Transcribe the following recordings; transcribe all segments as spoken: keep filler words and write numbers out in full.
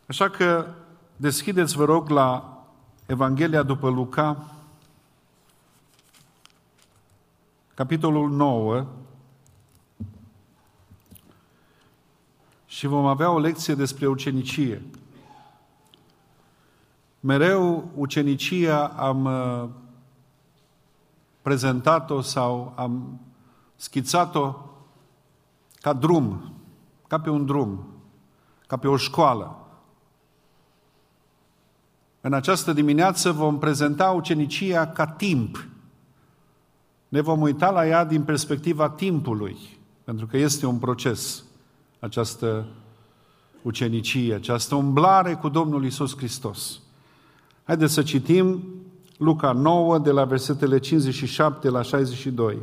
Așa că deschideți, vă rog, la Evanghelia după Luca, capitolul nouă, și vom avea o lecție despre ucenicie. Mereu ucenicia am prezentat-o sau am schițat-o ca drum, ca pe un drum, ca pe o școală. În această dimineață vom prezenta ucenicia ca timp. Ne vom uita la ea din perspectiva timpului, pentru că este un proces, această ucenicie, această umblare cu Domnul Iisus Hristos. Haideți să citim Luca nouă, de la versetele cincizeci și șapte la șaizeci și doi.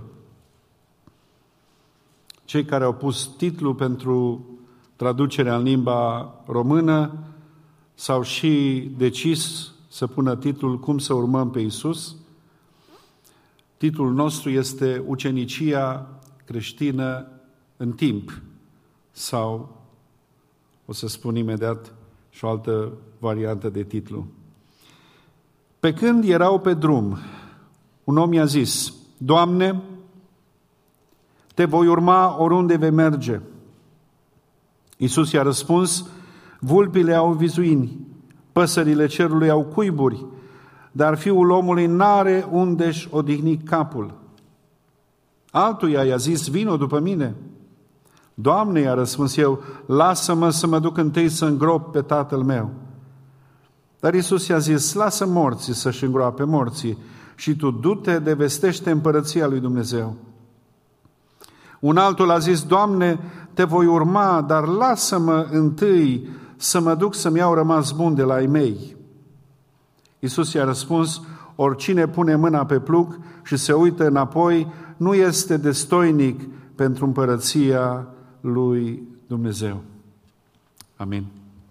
Cei care au pus titlul pentru traducerea în limba română s-au și decis să pună titlul Cum să urmăm pe Iisus. Titlul nostru este Ucenicia creștină în timp, sau, o să spun imediat și o altă variantă de titlu. Pe când erau pe drum, un om i-a zis: Doamne, te voi urma oriunde vei merge. Iisus i-a răspuns: vulpile au vizuini, păsările cerului au cuiburi, dar Fiul omului n-are unde-și odihni capul. Altuia i-a zis: vino după mine. Doamne, i-a răspuns eu, lasă-mă să mă duc întâi să îngrop pe tatăl meu. Dar Iisus i-a zis: lasă morții să-și îngroape morții și tu du-te de vestește împărăția lui Dumnezeu. Un altul a zis: Doamne, te voi urma, dar lasă-mă întâi să mă duc să-mi iau rămas bun de la ai mei. Iisus i-a răspuns: oricine pune mâna pe plug și se uită înapoi nu este destoinic pentru împărăția lui Dumnezeu. Amin.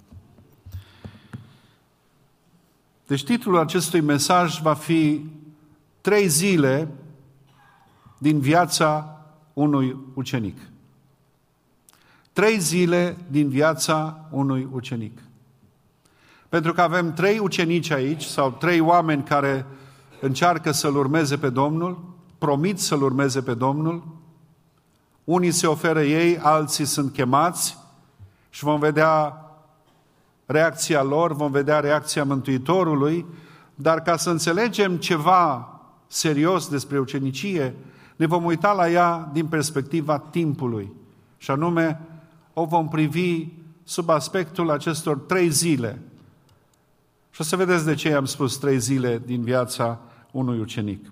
Deci titlul acestui mesaj va fi Trei zile din viața unui ucenic. Trei zile din viața unui ucenic. Pentru că avem trei ucenici aici, sau trei oameni care încearcă să-L urmeze pe Domnul, promit să-L urmeze pe Domnul. Unii se oferă ei, alții sunt chemați și vom vedea reacția lor, vom vedea reacția Mântuitorului, dar ca să înțelegem ceva serios despre ucenicie, ne vom uita la ea din perspectiva timpului. Și anume, o vom privi sub aspectul acestor trei zile. Și o să vedeți de ce am spus trei zile din viața unui ucenic.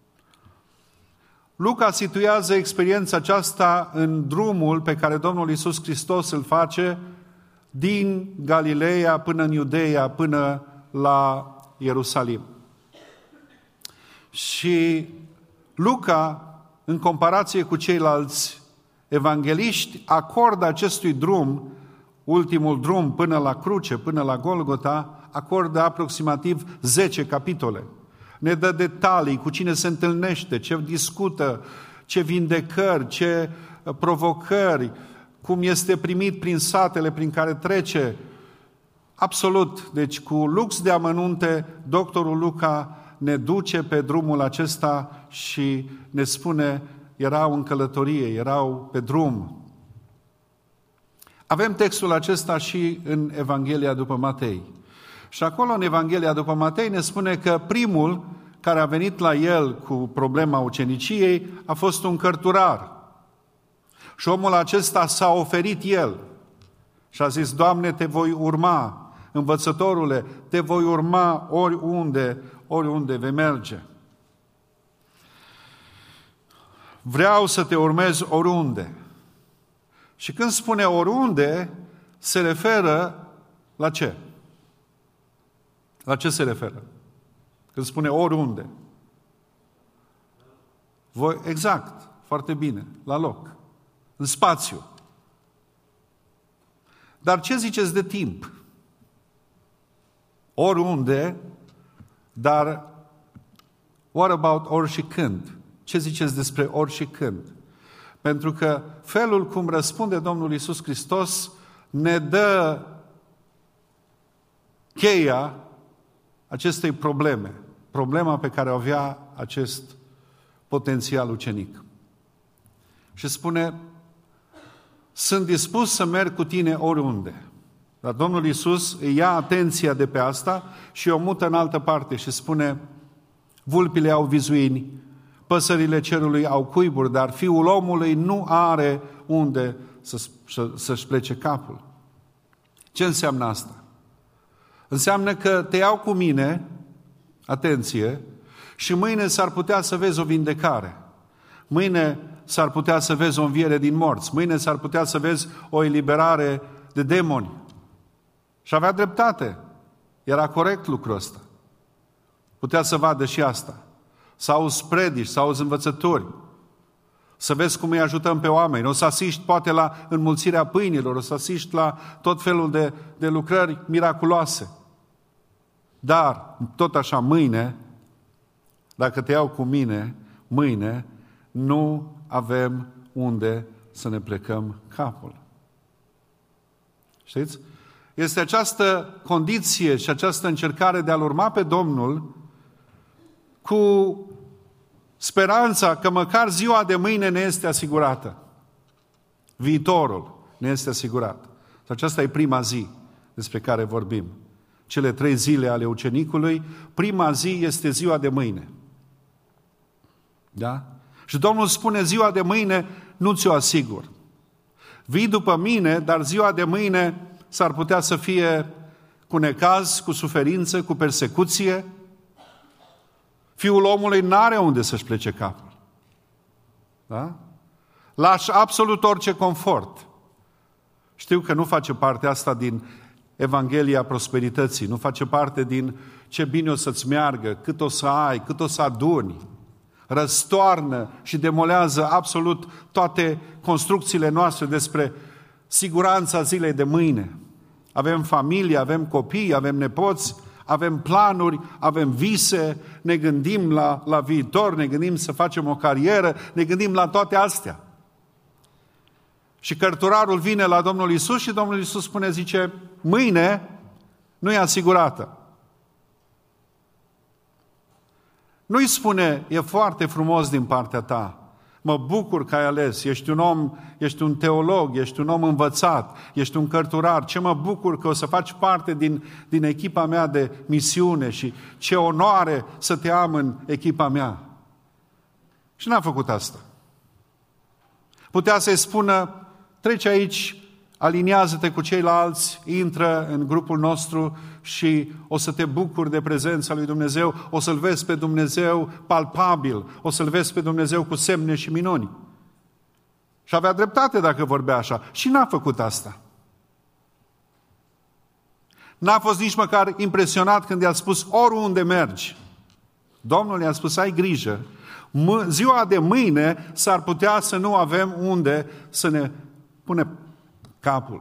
Luca situează experiența aceasta în drumul pe care Domnul Iisus Hristos îl face din Galileea până în Iudeea, până la Ierusalim. Și Luca, în comparație cu ceilalți evangeliști, acordă acestui drum, ultimul drum până la cruce, până la Golgota, acordă aproximativ zece capitole. Ne dă detalii cu cine se întâlnește, ce discută, ce vindecări, ce provocări, cum este primit prin satele prin care trece. Absolut. Deci cu lux de amănunte, doctorul Luca ne duce pe drumul acesta și ne spune: erau în călătorie, erau pe drum. Avem textul acesta și în Evanghelia după Matei. Și acolo în Evanghelia după Matei ne spune că primul care a venit la el cu problema uceniciei a fost un cărturar. Și omul acesta s-a oferit el și a zis: Doamne, te voi urma, învățătorule, te voi urma oriunde, oriunde vei merge. Vreau să te urmez oriunde. Și când spune oriunde, se referă la ce? La ce se referă? Când spune oriunde. Voi, exact, foarte bine, la loc, în spațiu. Dar ce ziceți de timp? Oriunde, dar what about ori și când? Ce ziceți despre ori și când? Pentru că felul cum răspunde Domnul Iisus Hristos ne dă cheia acestei probleme, problema pe care o avea acest potențial ucenic. Și spune, sunt dispus să merg cu tine oriunde. Dar Domnul Iisus îi ia atenția de pe asta și o mută în altă parte și spune, vulpile au vizuini, păsările cerului au cuiburi, dar Fiul omului nu are unde să, să, să-și plece capul. Ce înseamnă asta? Înseamnă că te iau cu mine, atenție, și mâine s-ar putea să vezi o vindecare. Mâine s-ar putea să vezi o înviere din morți. Mâine s-ar putea să vezi o eliberare de demoni. Și avea dreptate. Era corect lucrul ăsta. Putea să vadă și asta. Să auzi predici, să auzi învățători. Să vezi cum îi ajutăm pe oameni. O să asiști poate la înmulțirea pâinilor, o să asiști la tot felul de, de lucrări miraculoase. Dar, tot așa, mâine, dacă te iau cu mine, mâine, nu avem unde să ne plecăm capul. Știți? Este această condiție și această încercare de a-L urma pe Domnul cu speranța că măcar ziua de mâine ne este asigurată. Viitorul ne este asigurat. Aceasta e prima zi despre care vorbim. Cele trei zile ale ucenicului, prima zi este ziua de mâine. Da? Și Domnul spune, ziua de mâine nu ți-o asigur. Vii după mine, dar ziua de mâine s-ar putea să fie cu necaz, cu suferință, cu persecuție. Fiul omului n-are unde să-și plece capul. Da? Lași absolut orice confort. Știu că nu face parte asta din Evanghelia prosperității, nu face parte din ce bine o să-ți meargă, cât o să ai, cât o să aduni. Răstoarnă și demolează absolut toate construcțiile noastre despre siguranța zilei de mâine. Avem familie, avem copii, avem nepoți, avem planuri, avem vise, ne gândim la, la viitor, ne gândim să facem o carieră, ne gândim la toate astea. Și cărturarul vine la Domnul Iisus și Domnul Iisus spune, zice, mâine nu e asigurată. Nu-i spune, e foarte frumos din partea ta, mă bucur că ai ales, ești un om, ești un teolog, ești un om învățat, ești un cărturar, ce mă bucur că o să faci parte din, din echipa mea de misiune și ce onoare să te am în echipa mea. Și n-a făcut asta. Putea să-i spună, treci aici, aliniază-te cu ceilalți, intră în grupul nostru și o să te bucuri de prezența lui Dumnezeu, o să-L vezi pe Dumnezeu palpabil, o să-L vezi pe Dumnezeu cu semne și minuni. Și avea dreptate dacă vorbea așa. Și n-a făcut asta. N-a fost nici măcar impresionat când i-a spus oriunde mergi. Domnul i-a spus, ai grijă, ziua de mâine s-ar putea să nu avem unde să ne punem capul.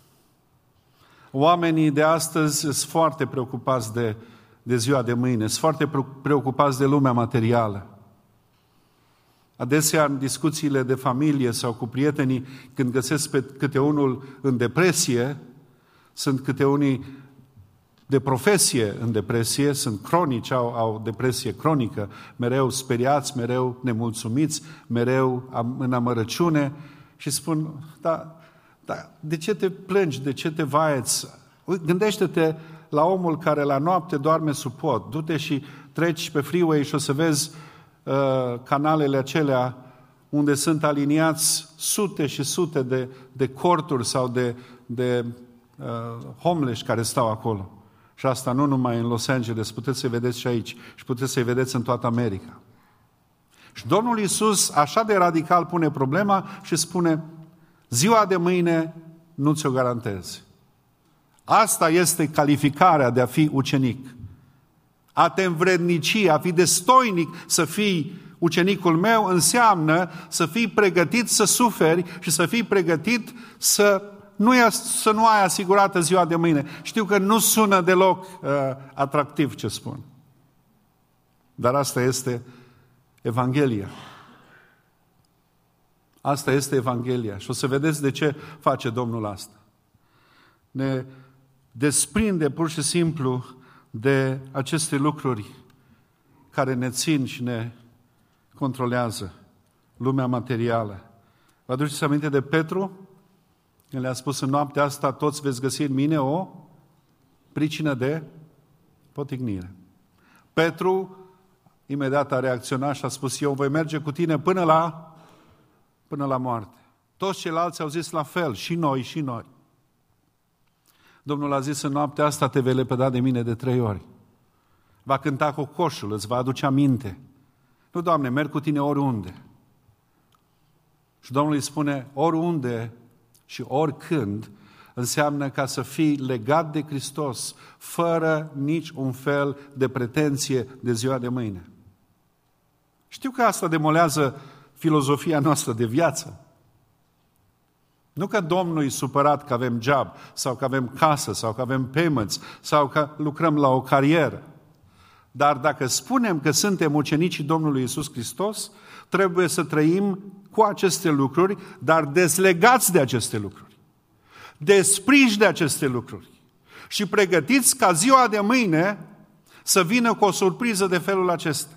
Oamenii de astăzi sunt foarte preocupați de, de ziua de mâine, sunt foarte preocupați de lumea materială. Adesea în discuțiile de familie sau cu prietenii, când găsesc pe câte unul în depresie, sunt câte unii de profesie în depresie, sunt cronici, au, au depresie cronică, mereu speriați, mereu nemulțumiți, mereu în amărăciune și spun, da, da, de ce te plângi, de ce te vaieți? Gândește-te la omul care la noapte doarme sub pod, du-te și treci pe freeway și o să vezi uh, canalele acelea unde sunt aliniați sute și sute de, de corturi sau de, de uh, homeless care stau acolo. Și asta nu numai în Los Angeles, puteți să-i vedeți și aici și puteți să-i vedeți în toată America. Și Domnul Iisus așa de radical pune problema și spune, ziua de mâine nu ți-o garantez. Asta este calificarea de a fi ucenic. A te învrednici, a fi destoinic să fii ucenicul meu înseamnă să fii pregătit să suferi și să fii pregătit să nu, e, să nu ai asigurată ziua de mâine. Știu că nu sună deloc uh, atractiv ce spun. Dar asta este Evanghelia. Asta este Evanghelia. Și o să vedeți de ce face Domnul asta. Ne desprinde pur și simplu de aceste lucruri care ne țin și ne controlează, lumea materială. Vă aduceți aminte de Petru? El le-a spus: în noaptea asta toți veți găsi în mine o pricină de potignire. Petru imediat a reacționat și a spus: eu voi merge cu tine până la, până la moarte. Toți ceilalți au zis la fel, și noi, și noi. Domnul a zis: în noaptea asta te vei lepăda de mine de trei ori. Va cânta cocoșul, îți va aduce aminte. Nu, Doamne, merg cu tine oriunde. Și Domnul îi spune: oriunde și oricând înseamnă ca să fii legat de Hristos, fără nici un fel de pretenție de ziua de mâine. Știu că asta demolează filozofia noastră de viață. Nu că Domnul e supărat că avem job, sau că avem casă, sau că avem payments, sau că lucrăm la o carieră. Dar dacă spunem că suntem ucenicii Domnului Iisus Hristos, trebuie să trăim cu aceste lucruri, dar dezlegați de aceste lucruri. Despriși de aceste lucruri. Și pregătiți ca ziua de mâine să vină cu o surpriză de felul acesta.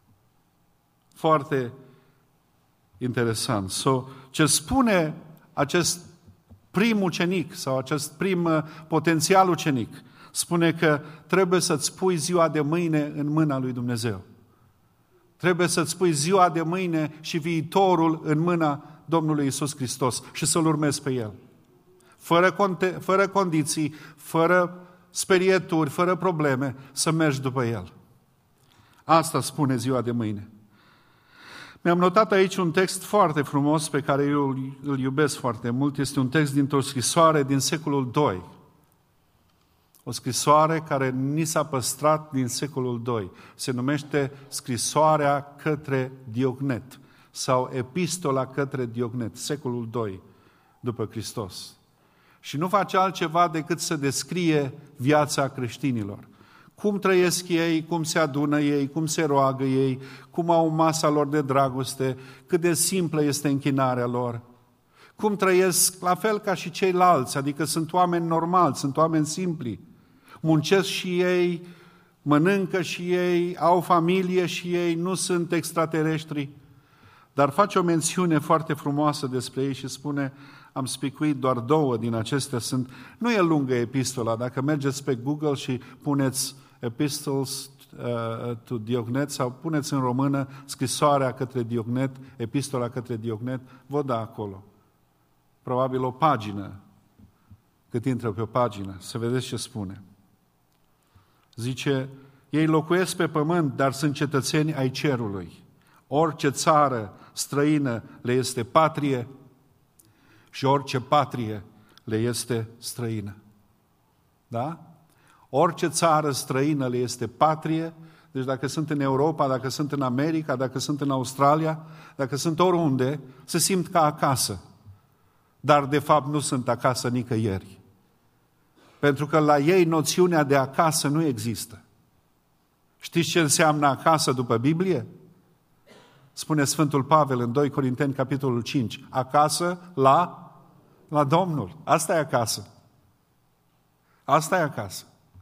Foarte interesant. So, ce spune acest prim ucenic sau acest prim potențial ucenic? Spune că trebuie să-ți pui ziua de mâine în mâna lui Dumnezeu. Trebuie să-ți pui ziua de mâine și viitorul în mâna Domnului Iisus Hristos și să-L urmezi pe El. Fără, conte- fără condiții, fără sperieturi, fără probleme, să mergi după El. Asta spune ziua de mâine. Mi-am notat aici un text foarte frumos pe care eu îl iubesc foarte mult. Este un text dintr-o scrisoare din secolul doi. O scrisoare care ni s-a păstrat din secolul doi. Se numește Scrisoarea către Diognet sau Epistola către Diognet, secolul doi după Hristos. Și nu face altceva decât să descrie viața creștinilor. Cum trăiesc ei, cum se adună ei, cum se roagă ei, cum au masa lor de dragoste, cât de simplă este închinarea lor. Cum trăiesc la fel ca și ceilalți, adică sunt oameni normali, sunt oameni simpli. Muncesc și ei, mănâncă și ei, au familie și ei, nu sunt extraterestri. Dar face o mențiune foarte frumoasă despre ei și spune: am spicuit doar două din acestea. Sunt, nu e lungă epistola, dacă mergeți pe Google și puneți Epistles uh, to Diognet sau puneți în română Scrisoarea către Diognet, Epistola către Diognet, vă da acolo. Probabil o pagină, cât intră pe o pagină, să vedeți ce spune. Zice: ei locuiesc pe pământ, dar sunt cetățeni ai cerului. Orice țară străină le este patrie și orice patrie le este străină. Da? Orice țară străină le este patrie, deci dacă sunt în Europa, dacă sunt în America, dacă sunt în Australia, dacă sunt oriunde, se simt ca acasă. Dar de fapt nu sunt acasă nicăieri. Pentru că la ei noțiunea de acasă nu există. Știți ce înseamnă acasă după Biblie? Spune Sfântul Pavel în doi Corinteni, capitolul cinci. Acasă la, la Domnul. Asta e acasă. Asta e acasă.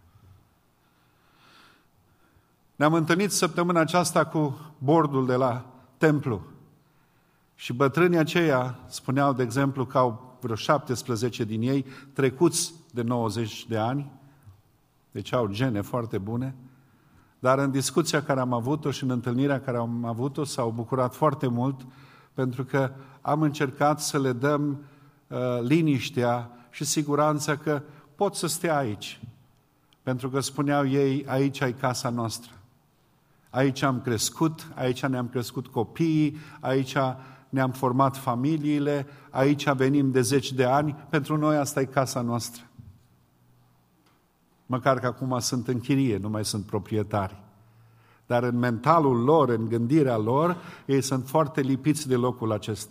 Ne-am întâlnit săptămâna aceasta cu bordul de la templu. Și bătrânii aceia spuneau, de exemplu, că au vreo șaptesprezece din ei trecuți de nouăzeci de ani, deci au gene foarte bune, dar în discuția care am avut-o și în întâlnirea care am avut-o s-au bucurat foarte mult pentru că am încercat să le dăm uh, liniștea și siguranța că pot să stea aici. Pentru că spuneau ei, aici ai casa noastră. Aici am crescut, aici ne-am crescut copiii, aici ne-am format familiile, aici venim de zeci de ani, pentru noi asta e casa noastră. Măcar că acum sunt în chirie, nu mai sunt proprietari. Dar în mentalul lor, în gândirea lor, ei sunt foarte lipiți de locul acesta.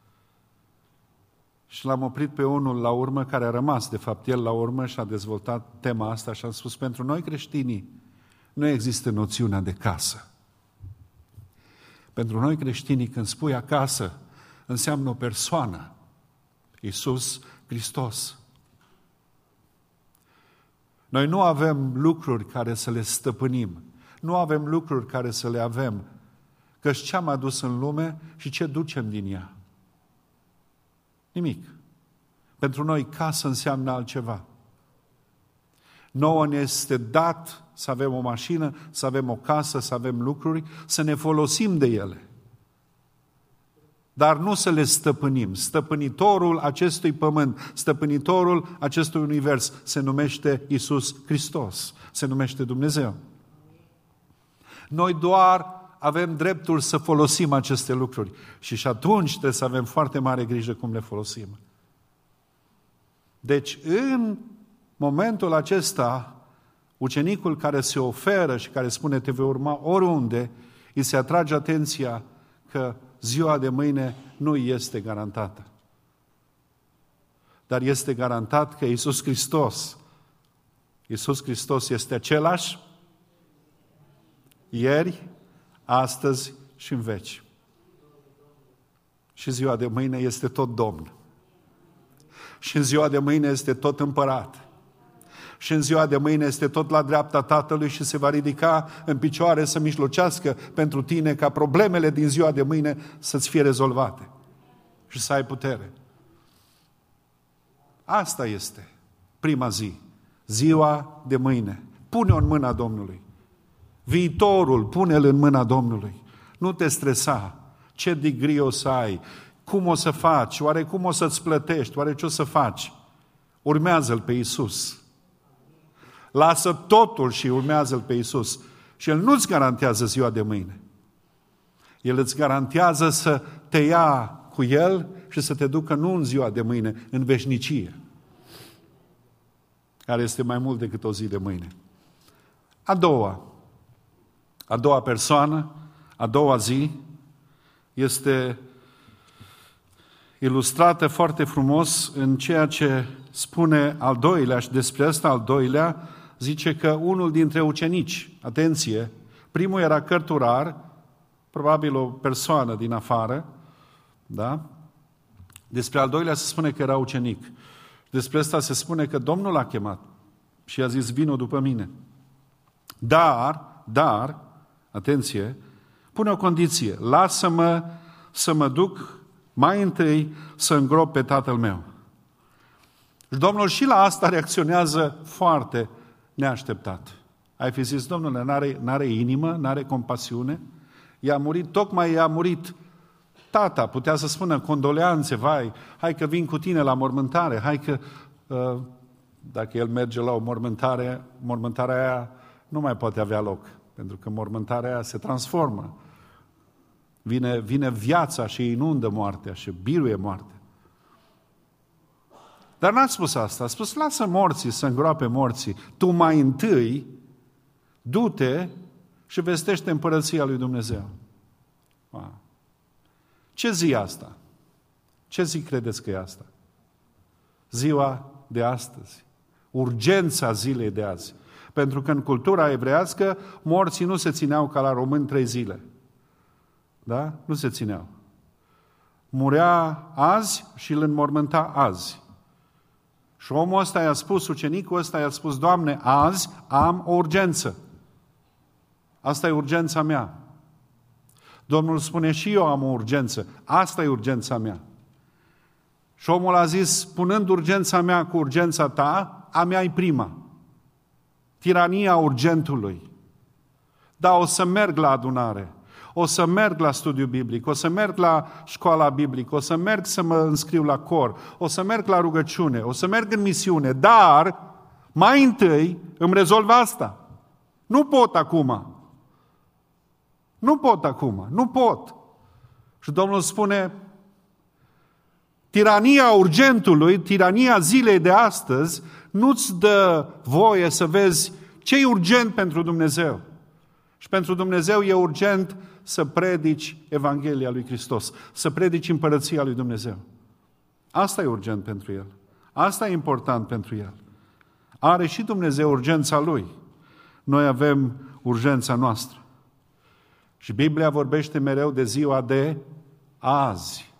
Și l-am oprit pe unul la urmă, care a rămas, de fapt, el la urmă și a dezvoltat tema asta și am spus, pentru noi creștinii nu există noțiunea de casă. Pentru noi creștinii, când spui acasă, înseamnă o persoană, Iisus Hristos. Noi nu avem lucruri care să le stăpânim. Nu avem lucruri care să le avem. Căci ce am adus în lume și ce ducem din ea? Nimic. Pentru noi casă înseamnă altceva. Nouă ne este dat să avem o mașină, să avem o casă, să avem lucruri, să ne folosim de ele. Dar nu să le stăpânim. Stăpânitorul acestui pământ, stăpânitorul acestui univers se numește Iisus Hristos, se numește Dumnezeu. Noi doar avem dreptul să folosim aceste lucruri și și atunci trebuie să avem foarte mare grijă cum le folosim. Deci, în momentul acesta, ucenicul care se oferă și care spune te vei urma oriunde, îi se atrage atenția că ziua de mâine nu este garantată. Dar este garantat că Iisus Hristos, Iisus Hristos este același ieri, astăzi și în veci. Și ziua de mâine este tot Domn. Și în ziua de mâine este tot împărat. Și în ziua de mâine este tot la dreapta Tatălui și se va ridica în picioare să mijlocească pentru tine ca problemele din ziua de mâine să-ți fie rezolvate și să ai putere. Asta este prima zi, ziua de mâine. Pune-o în mâna Domnului. Viitorul, pune-l în mâna Domnului. Nu te stresa. Ce degree o să ai? Cum o să faci? Oare cum o să-ți plătești? Oare ce o să faci? Urmează-L pe Iisus. Lasă totul și urmează-L pe Iisus. Și El nu-ți garantează ziua de mâine. El îți garantează să te ia cu El și să te ducă nu în ziua de mâine, în veșnicie, care este mai mult decât o zi de mâine. A doua, a doua persoană, a doua zi, este ilustrată foarte frumos în ceea ce spune al doilea și despre asta al doilea zice că unul dintre ucenici, atenție, primul era cărturar, probabil o persoană din afară, da? Despre al doilea se spune că era ucenic. Despre asta se spune că Domnul l-a chemat și i-a zis, vino după mine. Dar, dar, atenție, pune o condiție, lasă-mă să mă duc mai întâi să îngrop pe tatăl meu. Și Domnul și la asta reacționează foarte neașteptat. Ai fi zis, Domnule, n-are, n-are inimă, n-are compasiune? I-a murit, tocmai i-a murit tata, putea să spună condoleanțe, vai, hai că vin cu tine la mormântare, hai că, uh, dacă el merge la o mormântare, mormântarea aia nu mai poate avea loc, pentru că mormântarea aia se transformă. Vine, vine viața și inundă moartea și biruie moartea. Dar n-a spus asta, a spus, lasă morții să îngroape morții, tu mai întâi du-te și vestește împărăția lui Dumnezeu. Wow. Ce zi e asta? Ce zi credeți că e asta? Ziua de astăzi. Urgența zilei de azi. Pentru că în cultura evreiască morții nu se țineau ca la români trei zile. Da? Nu se țineau. Murea azi și îl înmormânta azi. Și omul ăsta i-a spus, ucenicul ăsta i-a spus, Doamne, azi am o urgență. Asta e urgența mea. Domnul spune, și eu am o urgență. Asta e urgența mea. Și omul a zis, punând urgența mea cu urgența ta, a mea e prima. Tirania urgentului. Da, o să merg la adunare. O să merg la studiu biblic, o să merg la școala biblică, o să merg să mă înscriu la cor, o să merg la rugăciune, o să merg în misiune, dar mai întâi îmi rezolv asta. Nu pot acum. Nu pot acum, nu pot. Și Domnul spune, tirania urgentului, tirania zilei de astăzi, nu-ți dă voie să vezi ce e urgent pentru Dumnezeu. Și pentru Dumnezeu e urgent să predici Evanghelia lui Hristos, să predici împărăția lui Dumnezeu. Asta e urgent pentru El. Asta e important pentru El. Are și Dumnezeu urgența Lui. Noi avem urgența noastră. Și Biblia vorbește mereu de ziua de azi.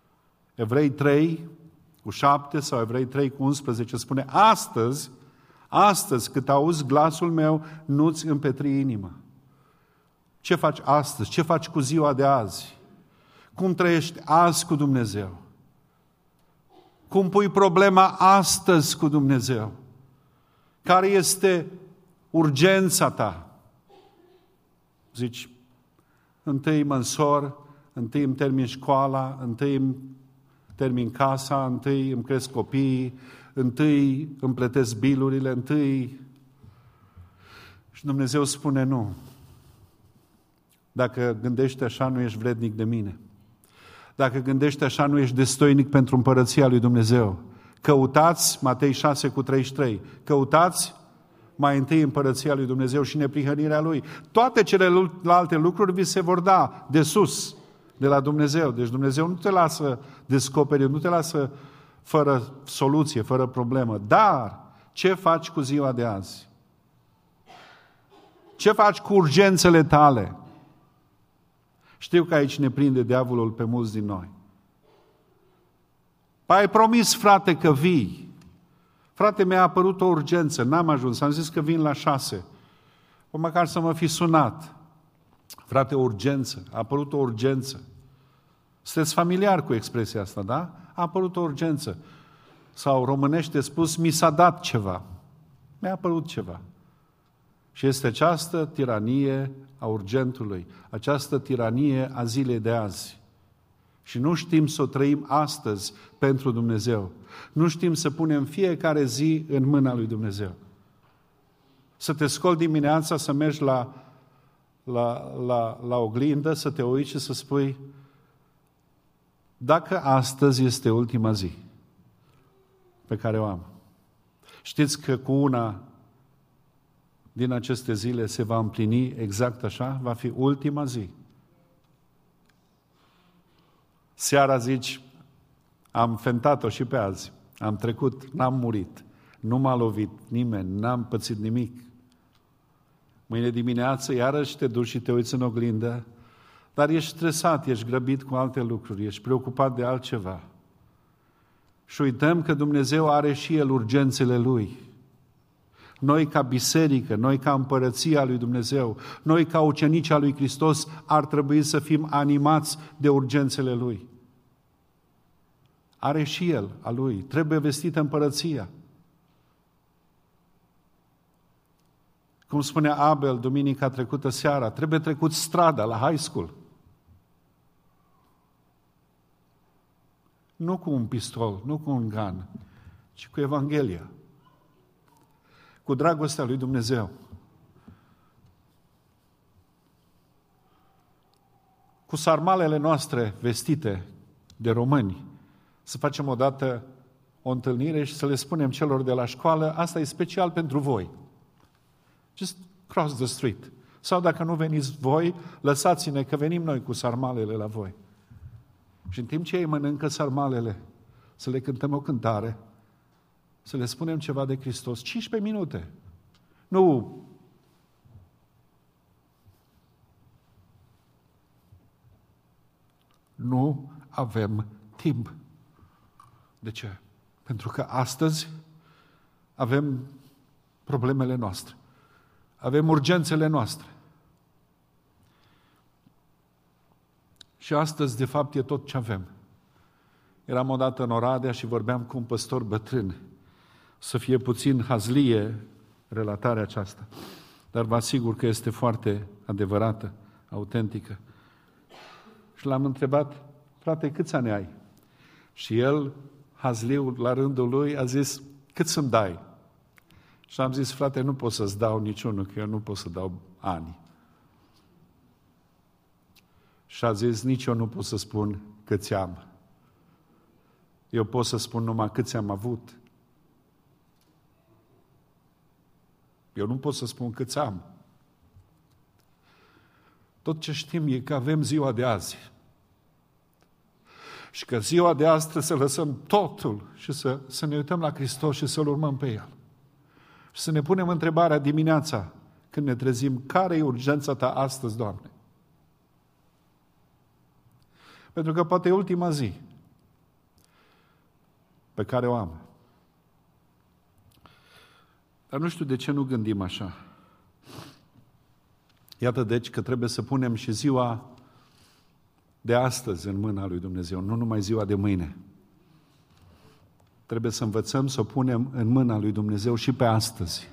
Evrei trei cu șapte sau Evrei trei cu unsprezece spune astăzi, Astăzi, cât auzi glasul meu, nu-ți împetri inima. Ce faci astăzi? Ce faci cu ziua de azi? Cum trăiești azi cu Dumnezeu? Cum pui problema astăzi cu Dumnezeu? Care este urgența ta? Zici, întâi mă însor, întâi îmi termin școala, întâi îmi termin casa, întâi îmi cresc copiii, întâi îmi plătesc bilurile, întâi... Și Dumnezeu spune nu. Dacă gândești așa, nu ești vrednic de mine. Dacă gândești așa, nu ești destoinic pentru împărăția lui Dumnezeu. Căutați, Matei șase cu treizeci și trei, căutați mai întâi împărăția lui Dumnezeu și neprihănirea Lui. Toate celelalte lucruri vi se vor da de sus, de la Dumnezeu. Deci Dumnezeu nu te lasă descoperi, nu te lasă fără soluție, fără problemă. Dar ce faci cu ziua de azi? Ce faci cu urgențele tale? Știu că aici ne prinde diavolul pe mulți din noi. Păi ai promis, frate, că vii. Frate, mi-a apărut o urgență, n-am ajuns, am zis că vin la șase. O măcar să mă fi sunat. Frate, o urgență, a apărut o urgență. Sunteți familiar cu expresia asta, da? A apărut o urgență. Sau românește spus, mi s-a dat ceva. Mi-a apărut ceva. Și este această tiranie a urgentului, această tiranie a zilei de azi. Și nu știm să o trăim astăzi pentru Dumnezeu. Nu știm să punem fiecare zi în mâna lui Dumnezeu. Să te scoli dimineața, să mergi la, la, la, la oglindă, să te uiți și să spui, dacă astăzi este ultima zi pe care o am. Știți că cu una din aceste zile se va împlini exact așa? Va fi ultima zi. Seara zici, am fentat-o și pe azi, am trecut, n-am murit, nu m-a lovit nimeni, n-am pățit nimic. Mâine dimineață iarăși te duci și te uiți în oglindă, dar ești stresat, ești grăbit cu alte lucruri, ești preocupat de altceva. Și uităm că Dumnezeu are și El urgențele Lui. Noi ca biserică, noi ca împărăția lui Dumnezeu, noi ca ucenici al lui Hristos ar trebui să fim animați de urgențele Lui. Are și El a Lui, trebuie vestită împărăția. Cum spunea Abel duminica trecută seara, trebuie trecut strada la high school. Nu cu un pistol, nu cu un gun, ci cu Evanghelia. Cu dragostea lui Dumnezeu. Cu sarmalele noastre vestite de români, să facem odată o întâlnire și să le spunem celor de la școală, asta e special pentru voi. Just cross the street. Sau dacă nu veniți voi, lăsați-ne că venim noi cu sarmalele la voi. Și în timp ce ei mănâncă sarmalele, să le cântăm o cântare, să le spunem ceva de Hristos. cincisprezece minute. Nu. Nu avem timp. De ce? Pentru că astăzi avem problemele noastre. Avem urgențele noastre. Și astăzi, de fapt, e tot ce avem. Eram odată în Oradea și vorbeam cu un păstor bătrân. Să fie puțin hazlie relatarea aceasta, dar vă asigur că este foarte adevărată, autentică. Și l-am întrebat, frate, câți ani ai? Și el, hazliu, la rândul lui, a zis, cât să-mi dai? Și am zis, frate, nu pot să-ți dau niciunul, că eu nu pot să dau ani. Și a zis, nici eu nu pot să spun câți am. Eu pot să spun numai câți am avut. Eu nu pot să spun câți am. Tot ce știm e că avem ziua de azi. Și că ziua de azi trebuie să lăsăm totul și să, să ne uităm la Hristos și să-L urmăm pe El. Și să ne punem întrebarea dimineața, când ne trezim, care e urgența ta astăzi, Doamne? Pentru că poate e ultima zi pe care o am. Dar nu știu de ce nu gândim așa. Iată deci că trebuie să punem și ziua de astăzi în mâna lui Dumnezeu, nu numai ziua de mâine. Trebuie să învățăm să o punem în mâna lui Dumnezeu și pe astăzi.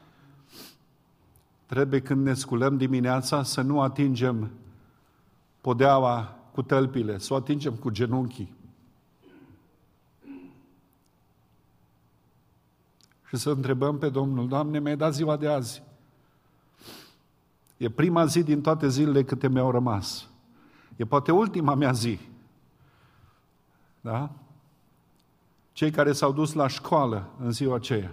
Trebuie când ne sculăm dimineața să nu atingem podeaua cu tălpile, să o atingem cu genunchii. Și să întrebăm pe Domnul: Doamne, mi-ai dat ziua de azi. E prima zi din toate zilele câte mi-au rămas. E poate ultima mea zi. Da? Cei care s-au dus la școală în ziua aceea,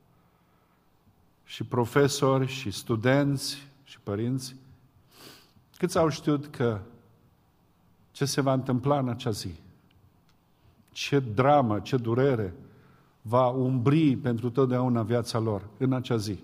și profesori, și studenți, și părinți, câți au știut că ce se va întâmpla în acea zi? Ce dramă, ce durere va umbri pentru totdeauna viața lor în acea zi.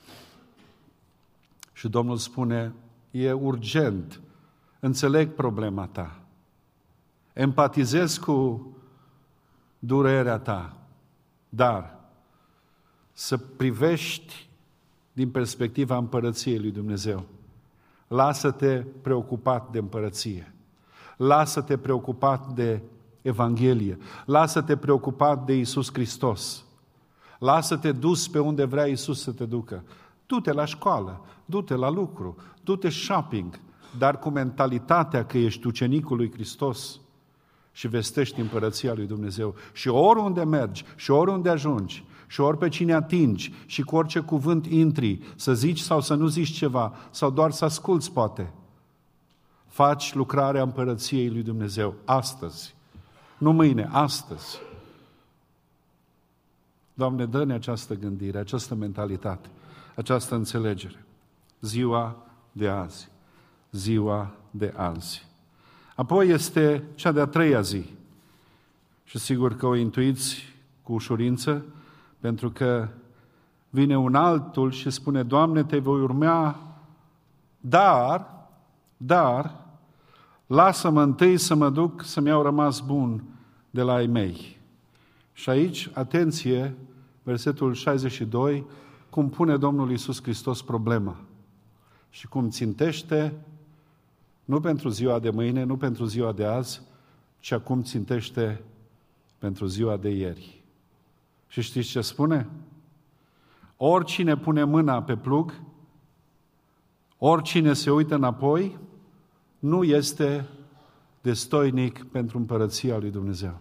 Și Domnul spune: e urgent, înțeleg problema ta, empatizez cu durerea ta, dar să privești din perspectiva împărăției lui Dumnezeu. Lasă-te preocupat de împărăție. Lasă-te preocupat de Evanghelie. Lasă-te preocupat de Iisus Hristos. Lasă-te dus pe unde vrea Iisus să te ducă. Du-te la școală, du-te la lucru, du-te shopping, dar cu mentalitatea că ești ucenicul lui Hristos și vestești împărăția lui Dumnezeu. Și oriunde mergi, și oriunde ajungi, și ori pe cine atingi, și cu orice cuvânt intri, să zici sau să nu zici ceva, sau doar să asculți poate, faci lucrarea împărăției lui Dumnezeu astăzi. Nu mâine, astăzi. Doamne, dă-ne această gândire, această mentalitate, această înțelegere. Ziua de azi. Ziua de azi. Apoi este cea de-a treia zi. Și sigur că o intuiți cu ușurință, pentru că vine un altul și spune: Doamne, te voi urma, dar, dar, lasă-mă întâi să mă duc să mi-au rămas bun de la ai mei. Și aici, atenție, versetul șaizeci și doi, cum pune Domnul Iisus Hristos problema și cum țintește nu pentru ziua de mâine, nu pentru ziua de azi, ci acum țintește pentru ziua de ieri. Și știți ce spune? Oricine pune mâna pe plug, oricine se uită înapoi, nu este destoinic pentru împărăția lui Dumnezeu.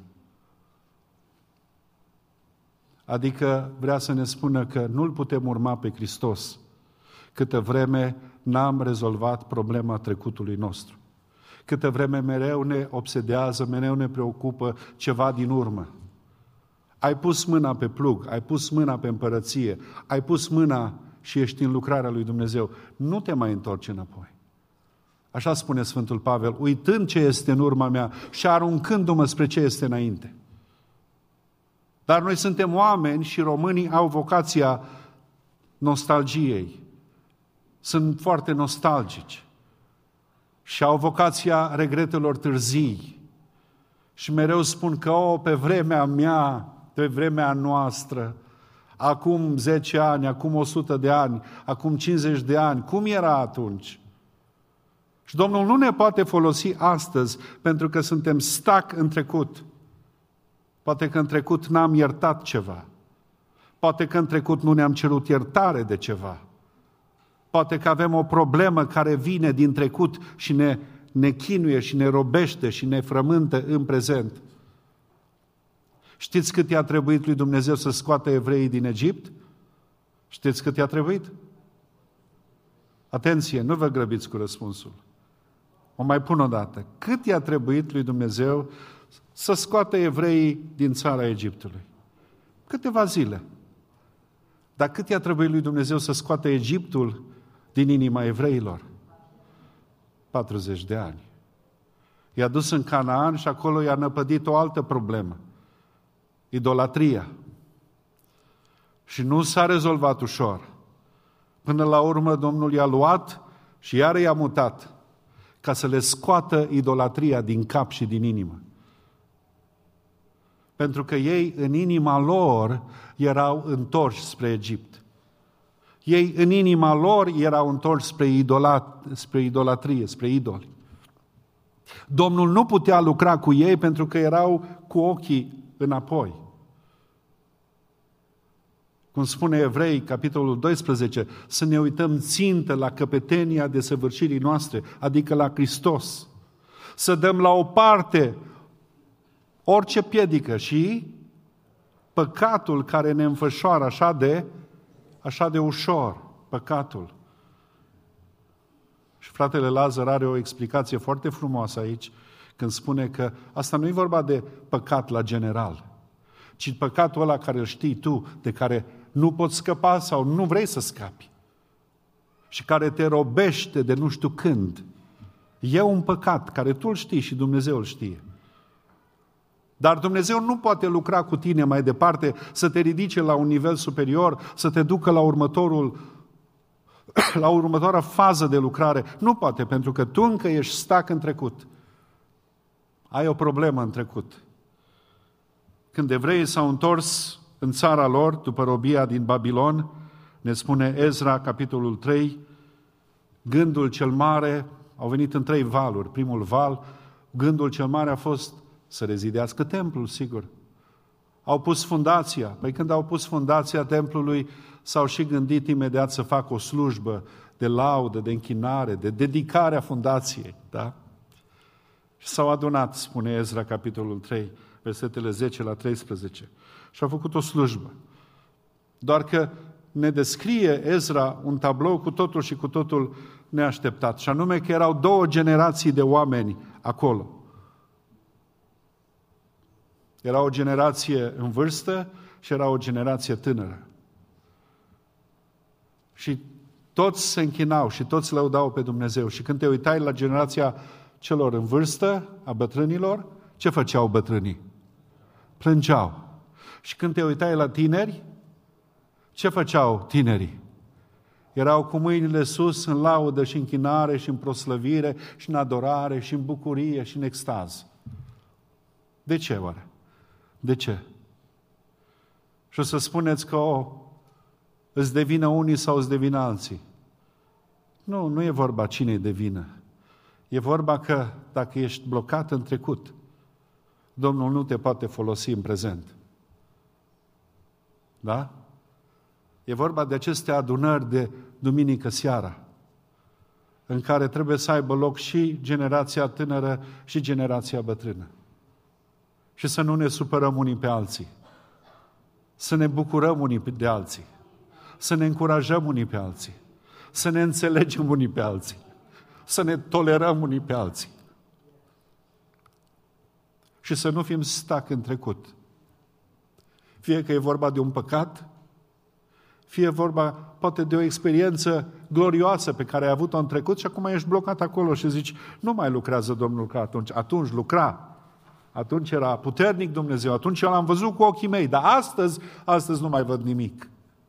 Adică vrea să ne spună că nu-L putem urma pe Hristos câtă vreme n-am rezolvat problema trecutului nostru. Câtă vreme mereu ne obsedează, mereu ne preocupă ceva din urmă. Ai pus mâna pe plug, ai pus mâna pe împărăție, ai pus mâna și ești în lucrarea lui Dumnezeu. Nu te mai întorci înapoi. Așa spune Sfântul Pavel, uitând ce este în urma mea și aruncându-mă spre ce este înainte. Dar noi suntem oameni și românii au vocația nostalgiei. Sunt foarte nostalgici și au vocația regretelor târzii. Și mereu spun că, o, pe vremea mea, pe vremea noastră, acum zece ani, acum o sută de ani, acum cincizeci de ani, cum era atunci? Și Domnul nu ne poate folosi astăzi pentru că suntem stac în trecut. Poate că în trecut n-am iertat ceva. Poate că în trecut nu ne-am cerut iertare de ceva. Poate că avem o problemă care vine din trecut și ne, ne chinuie și ne robește și ne frământă în prezent. Știți cât i-a trebuit lui Dumnezeu să scoată evreii din Egipt? Știți cât i-a trebuit? Atenție, nu vă grăbiți cu răspunsul. O mai pun o dată. Cât i-a trebuit lui Dumnezeu să scoată evreii din țara Egiptului? Câteva zile. Dar cât i-a trebuit lui Dumnezeu să scoată Egiptul din inima evreilor? patruzeci de ani. I-a dus în Canaan și acolo i-a năpădit o altă problemă. Idolatria. Și nu s-a rezolvat ușor. Până la urmă Domnul i-a luat și iar i-a mutat ca să le scoată idolatria din cap și din inimă. Pentru că ei în inima lor erau întorși spre Egipt. Ei în inima lor erau întorși spre, idolat, spre idolatrie, spre idoli. Domnul nu putea lucra cu ei pentru că erau cu ochii înapoi. Cum spune Evrei, capitolul doisprezece, să ne uităm țintă la căpetenia desăvârșirii noastre, adică la Hristos. Să dăm la o parte orice piedică și păcatul care ne înfășoară așa de, așa de ușor, păcatul. Și fratele Lazar are o explicație foarte frumoasă aici, când spune că asta nu e vorba de păcat la general, ci păcatul ăla care îl știi tu, de care nu poți scăpa sau nu vrei să scapi și care te robește de nu știu când. E un păcat care tu îl știi și Dumnezeu îl știe. Dar Dumnezeu nu poate lucra cu tine mai departe, să te ridice la un nivel superior, să te ducă la următorul, la următoarea fază de lucrare. Nu poate, pentru că tu încă ești stac în trecut. Ai o problemă în trecut. Când evreii s-au întors în țara lor, după robia din Babilon, ne spune Ezra, capitolul trei, gândul cel mare, au venit în trei valuri. Primul val, gândul cel mare a fost să rezidească templul, sigur. Au pus fundația. Păi când au pus fundația templului, s-au și gândit imediat să facă o slujbă de laudă, de închinare, de dedicare a fundației. Da? Și s-au adunat, spune Ezra, capitolul trei, versetele zece la treisprezece. Și au făcut o slujbă. Doar că ne descrie Ezra un tablou cu totul și cu totul neașteptat. Și anume că erau două generații de oameni acolo. Era o generație în vârstă și era o generație tânără. Și toți se închinau și toți lăudau pe Dumnezeu. Și când te uitai la generația celor în vârstă, a bătrânilor, ce făceau bătrânii? Plângeau. Și când te uitai la tineri, ce făceau tinerii? Erau cu mâinile sus în laudă și închinare și în proslăvire și în adorare și în bucurie și în extaz. De ce oare? De ce? Și o să spuneți că o, îți devină unii sau îți devină alții. Nu, nu e vorba cine e de vină. E vorba că dacă ești blocat în trecut, Domnul nu te poate folosi în prezent. Da? E vorba de aceste adunări de duminică seara, în care trebuie să aibă loc și generația tânără și generația bătrână. Și să nu ne supărăm unii pe alții. Să ne bucurăm unii de alții. Să ne încurajăm unii pe alții. Să ne înțelegem unii pe alții. Să ne tolerăm unii pe alții. Și să nu fim stac în trecut. Fie că e vorba de un păcat, fie vorba poate de o experiență glorioasă pe care ai avut-o în trecut și acum ești blocat acolo și zici, nu mai lucrează Domnul ca atunci. Atunci lucra. Atunci era puternic Dumnezeu, atunci eu l-am văzut cu ochii mei, dar astăzi, astăzi nu mai văd nimic.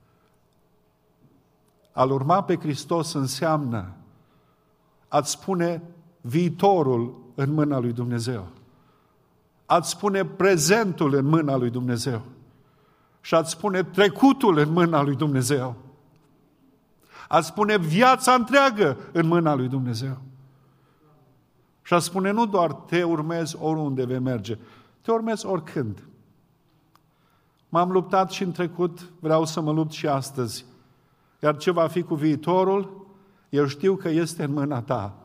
A-L urma pe Hristos înseamnă a-ți spune viitorul în mâna lui Dumnezeu. A-ți spune prezentul în mâna lui Dumnezeu. Și a-ți spune trecutul în mâna lui Dumnezeu. A-ți spune viața întreagă în mâna lui Dumnezeu. Și a spune nu doar te urmezi oriunde vei merge, te urmezi oricând. M-am luptat și în trecut, vreau să mă lupt și astăzi. Iar ce va fi cu viitorul, eu știu că este în mâna ta.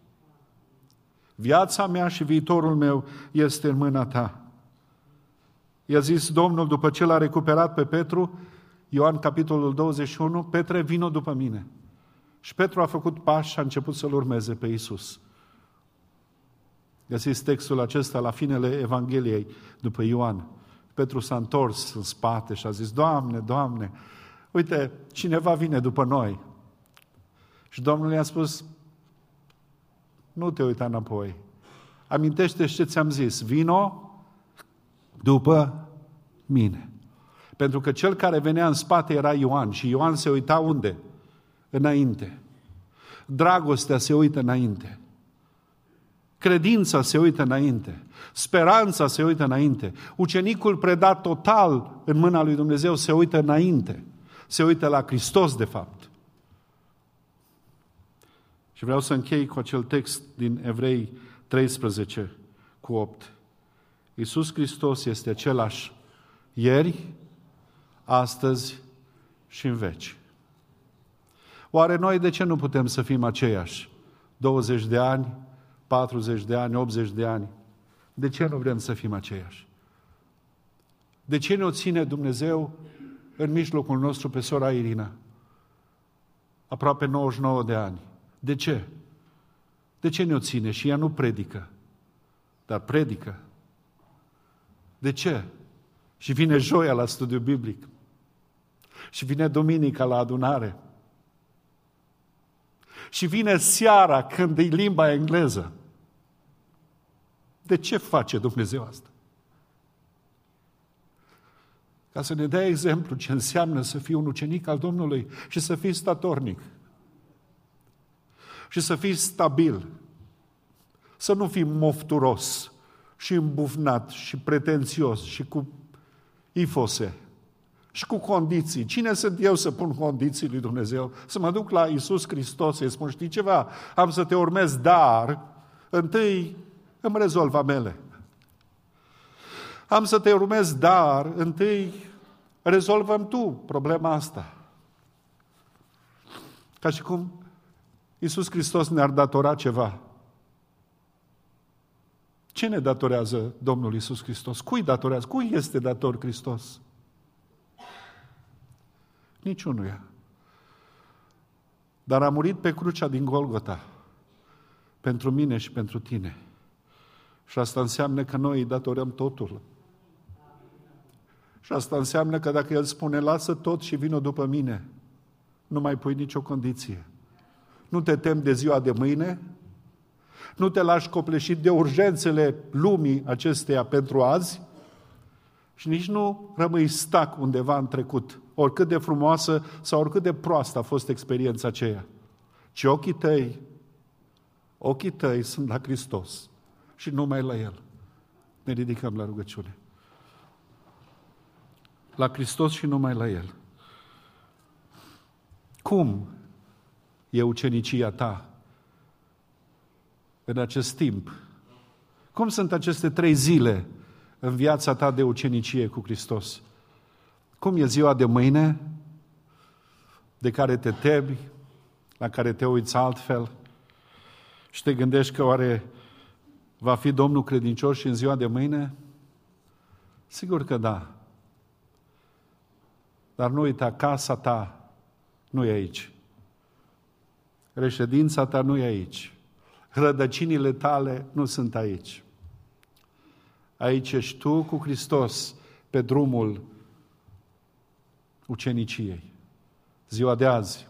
Viața mea și viitorul meu este în mâna ta. I-a zis Domnul după ce l-a recuperat pe Petru, Ioan capitolul douăzeci și unu, Petre, vino după mine. Și Petru a făcut pași și a început să-L urmeze pe Iisus. Găsiți textul acesta la finele Evangheliei după Ioan. Petru s-a întors în spate și a zis, Doamne, Doamne, uite, cineva vine după noi. Și Domnul i-a spus, nu te uita înapoi. Amintește-și ce ți-am zis, vino după mine. Pentru că cel care venea în spate era Ioan și Ioan se uita unde? Înainte. Dragostea se uită înainte. Credința se uită înainte. Speranța se uită înainte. Ucenicul predat total în mâna lui Dumnezeu se uită înainte. Se uită la Hristos, de fapt. Și vreau să închei cu acel text din Evrei treisprezece cu opt. Iisus Hristos este același ieri, astăzi și în veci. Oare noi de ce nu putem să fim aceiași? douăzeci de ani, patruzeci de ani, optzeci de ani. De ce nu vrem să fim aceiași? De ce ne-o ține Dumnezeu în mijlocul nostru pe sora Irina? Aproape nouăzeci și nouă de ani. De ce? De ce ne-o ține? Și ea nu predică, dar predică. De ce? Și vine joia la studiu biblic. Și vine duminica la adunare. Și vine seara când e limba engleză. De ce face Dumnezeu asta? Ca să ne dea exemplu ce înseamnă să fii un ucenic al Domnului și să fii statornic. Și să fii stabil. Să nu fii mofturos și îmbufnat și pretențios și cu ifose și cu condiții. Cine sunt eu să pun condiții lui Dumnezeu? Să mă duc la Iisus Hristos să-i spun, știi ceva? Am să te urmez, dar întâi îmi rezolv amele. Am să te urmez, dar întâi rezolvăm tu problema asta. Ca și cum Iisus Hristos ne-ar datora ceva. Ce ne datorează Domnul Iisus Hristos? Cui datorează? Cui este dator Hristos? Niciunuia. Dar a murit pe crucea din Golgota pentru mine și pentru tine. Și asta înseamnă că noi îi datorăm totul. Și asta înseamnă că dacă El spune, lasă tot și vină după mine, nu mai pui nicio condiție. Nu te temi de ziua de mâine, nu te lași copleșit de urgențele lumii acesteia pentru azi și nici nu rămâi stac undeva în trecut, oricât de frumoasă sau oricât de proastă a fost experiența aceea. Ci ochii tăi, ochii tăi sunt la Hristos și numai la El. Ne ridicăm la rugăciune. La Hristos și numai la El. Cum e ucenicia ta în acest timp? Cum sunt aceste trei zile în viața ta de ucenicie cu Hristos? Cum e ziua de mâine, de care te temi, la care te uiți altfel și te gândești că oare va fi Domnul credincios și în ziua de mâine? Sigur că da. Dar nu uita, casa ta nu e aici. Reședința ta nu e aici. Rădăcinile tale nu sunt aici. Aici ești tu cu Hristos pe drumul uceniciei. Ziua de azi.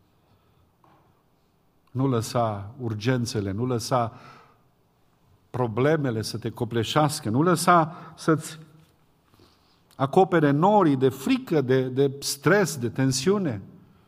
Nu lăsa urgențele, nu lăsa problemele să te copleșească, nu lăsa să-ți acopere norii de frică, de, de stres, de tensiune.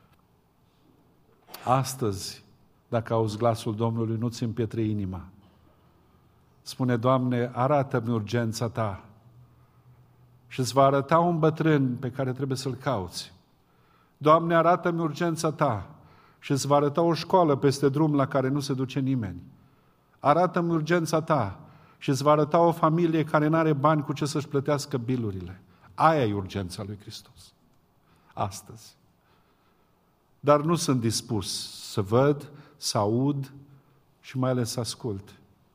Astăzi, dacă auzi glasul Domnului, nu-ți împietre inima. Spune, Doamne, arată-mi urgența Ta și îți va arăta un bătrân pe care trebuie să-l cauți. Doamne, arată-mi urgența Ta și îți va arăta o școală peste drum la care nu se duce nimeni. Arată-mi urgența Ta și îți va arăta o familie care nu are bani cu ce să-și plătească bilurile. Aia e urgența lui Hristos. Astăzi. Dar nu sunt dispus să văd, să aud și mai ales să ascult.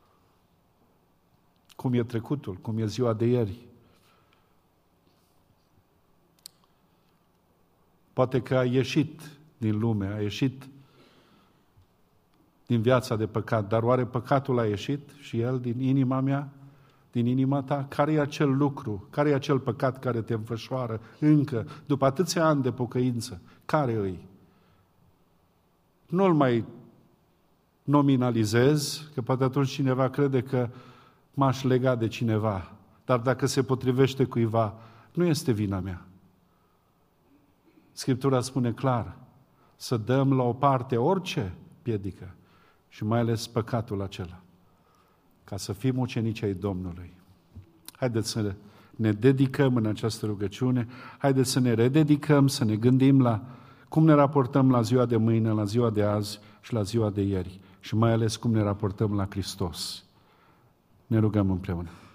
Cum e trecutul, cum e ziua de ieri. Poate că a ieșit din lume, a ieșit din viața de păcat, dar oare păcatul a ieșit și el din inima mea, din inima ta? Care e acel lucru? Care e acel păcat care te înfășoară încă, după atâția ani de pocăință? Care îi? Nu-l mai nominalizez, că poate atunci cineva crede că m-aș lega de cineva, dar dacă se potrivește cuiva, nu este vina mea. Scriptura spune clar, să dăm la o parte orice piedică și mai ales păcatul acela, ca să fim ucenici ai Domnului. Haideți să ne dedicăm în această rugăciune, haideți să ne rededicăm, să ne gândim la cum ne raportăm la ziua de mâine, la ziua de azi și la ziua de ieri și mai ales cum ne raportăm la Hristos. Ne rugăm împreună.